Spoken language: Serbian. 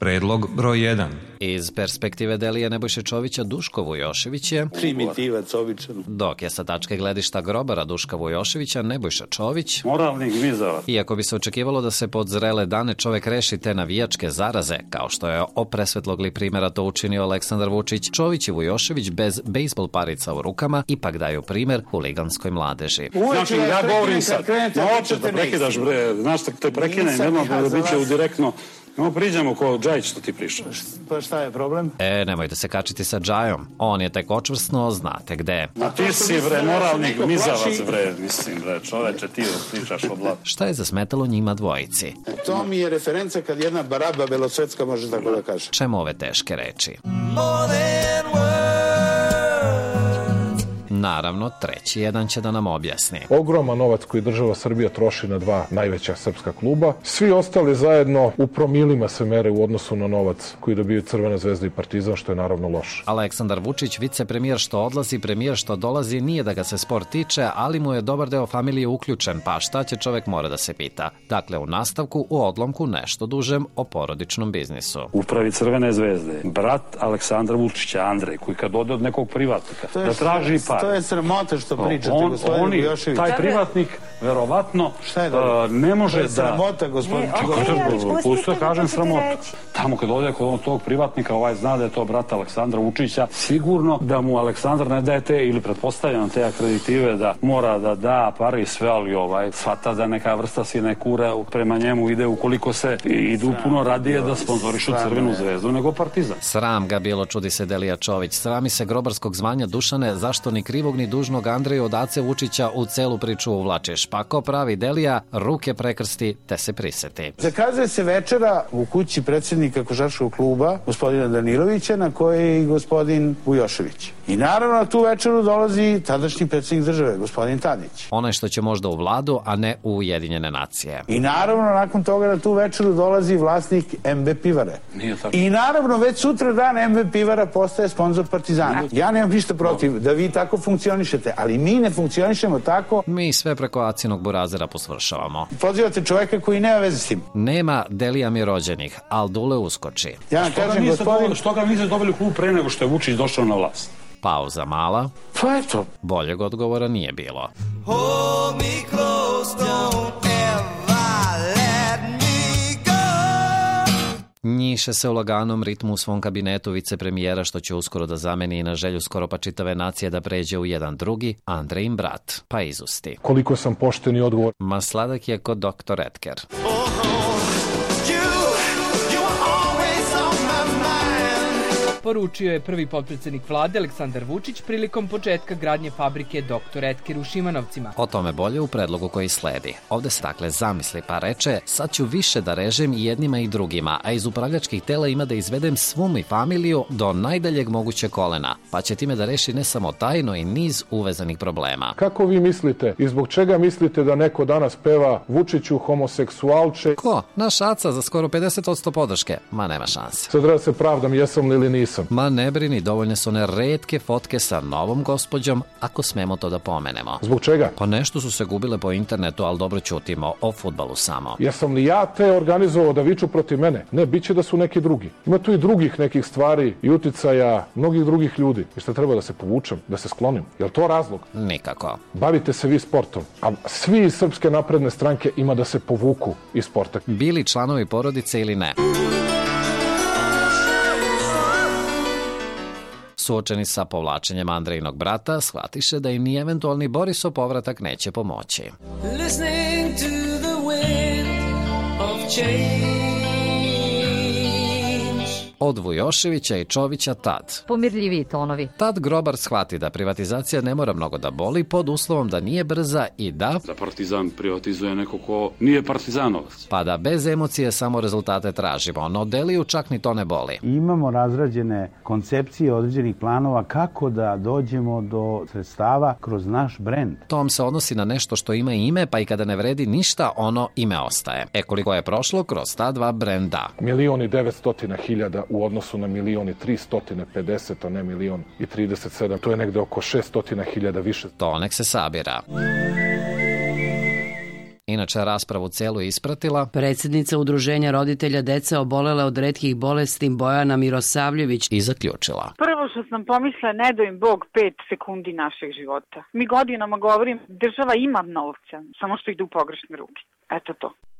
Predlog broj 1. Iz perspektive Delije Nebojše Čovića, Duško Vujošević je primitivac običan. Dok je sa tačke gledišta grobara Duška Vujoševića, Nebojša Čović Moralni gmizavac. Iako bi se očekivalo da se pod zrele dane čovek reši te navijačke zaraze, kao što je o presvetlog primjera to učinio Aleksandar Vučić, Čović i Vujošević bez bejsbol parica u rukama ipak daju primer huliganskoj mladeži. Znači, ja govorim sad, hoćeš da prekidaš, bre, znaš da te prekinem, jedno da bit će u direktno. No, priđemo ko Džajić što ti pričaš. Pa šta je problem? Nemojte se kačiti sa Džajom. On je tek očvrsno, znate gde. A ti si, bre, moralni gmizavac, bre, mislim, bre, čoveče, ti pričaš o blatu. Šta je zasmetalo njima dvojici? To mi je referenca kad jedna baraba belosvetska može tako da kaže. Čemu ove teške reči? Naravno, treći jedan će da nam objasni. Ogroman novac koji država Srbija troši na dva najveća srpska kluba. Svi ostali zajedno u promilima se mere u odnosu na novac koji dobiju Crvena zvezda i Partizan, što je naravno loše. Aleksandar Vučić, vicepremijer što odlazi, premijer što dolazi, nije da ga se sport tiče, ali mu je dobar deo familije uključen, pa šta će čovek mora da se pita. Dakle, u nastavku, u odlomku nešto dužem o porodičnom biznisu. Upravi Crvene zvezde, brat Aleksandra Vučića, Andrej, koji kad ode od nekog privatnika, da traži par. To je sramota što pričate, gospodin Vujošević. Taj privatnik, verovatno, ne može da... Sramota, gospodin Vujošević. Pusto kažem sramotu. Tamo kad ode kod tog privatnika, ovaj zna da je to brat Aleksandra Vučića, sigurno da mu Aleksandar ne daje te, ili pretpostavljam te akreditive da mora da da pare i sve, ali shvata da neka vrsta sinekura prema njemu ide ukoliko se idu puno radije da sponzorišu Crvenu zvezdu nego Partizan. Sram ga bilo, čudi se Delija Čović. Srami se grobarskog zvanja Dušane, zašto ni krivog ni dužnog Andreju od Ace Vučića u celu priču uvlačiš. Pa ko pravi Delija, ruke prekrsti te se priseti. Zakazuje se večera u kući predsjednika košarkaškog kluba, gospodina Danilovića, na kojoj je i gospodin Vujošević. I naravno na tu večeru dolazi tadašnji predsjednik države, gospodin Tadić. Onaj što će možda u vladu, a ne u Ujedinjene nacije. I naravno nakon toga na tu večeru dolazi vlasnik MB Pivare. I naravno već sutra dan MB Pivara postaje sponsor Partizana. Ja nemam ništa protiv da vi tako funkcionišete, ali mi ne funkcionišemo tako. Mi sve preko Acinog burazera posvršavamo. Pozivate čoveka koji nema veze s tim. Nema Delija mi rođenih, al Dule uskoči. Ja vam kažem, gospodin... Što ga niste dobili klub pre nego što je Vučić došao na vlast? Pauza mala. Pa eto. Boljeg odgovora nije bilo. Hold me close, don't ever let me go. Njiše se u laganom ritmu u svom kabinetu vicepremijera, što će uskoro da zameni i na želju skoro pa čitave nacije da pređe u jedan drugi, Andrejin brat, pa izusti. Koliko sam pošten i odgovor. Ma sladak je kod doktor Edker. Poručio je prvi potpredsjednik vlade Aleksandar Vučić prilikom početka gradnje fabrike Dr. Edker u Šimanovcima. O tome bolje u predlogu koji sledi. Ovde se dakle zamisli pa reče, sad ću više da režem i jednima i drugima, a iz upravljačkih tela ima da izvedem svu mi familiju do najdaljeg moguće kolena, pa će time da reši ne samo tajno i niz uvezanih problema. Kako vi mislite i zbog čega mislite da neko danas peva Vučiću homoseksualče? Ko? Naš Aca za skoro 50% podrške? Ma nema šanse. Sad da se pravdam jesam li ili nisam. Ma ne brini, dovoljne su one retke fotke sa novom gospođom, ako smemo to da pomenemo. Zbog čega? Pa nešto su se gubile po internetu, ali dobro ćutimo, o fudbalu samo. Jesam li ja te organizovao da viču protiv mene? Ne, bit će da su neki drugi. Ima tu i drugih nekih stvari i uticaja mnogih drugih ljudi. I šta treba da se povučem, da se sklonim? Je li to razlog? Nikako. Bavite se vi sportom, a svi iz Srpske napredne stranke ima da se povuku iz sporta. Bili članovi porodice ili ne? Suočeni sa povlačenjem Andrejinog brata, shvatiše da im ni eventualni Borisov povratak neće pomoći. Listening to the wind of change. Od Vujoševića i Čovića tad. Pomirljiviji tonovi. Tad grobar shvati da privatizacija ne mora mnogo da boli pod uslovom da nije brza i da Partizan privatizuje neko ko nije partizanovac. Pa da bez emocije samo rezultate tražimo, no Deliju čak ni to ne boli. Imamo razrađene koncepcije određenih planova kako da dođemo do sredstava kroz naš brend. Tom se odnosi na nešto što ima ime, pa i kada ne vredi ništa, ono ime ostaje. Koliko je prošlo kroz ta dva brenda? 1.900.000 u odnosu na 1.350.000, a ne 1.037. To je negde oko 600.000 više. To nek se sabira. Inače, raspravu celu ispratila predsjednica Udruženja roditelja dece obolele od retkih bolesti Bojana Mirosavljević i zaključila. Prvo što sam pomislila, ne daj im Bog 5 sekundi našeg života. Mi godinama govorim, država ima novca, samo što ide u pogrešne ruke. Eto to.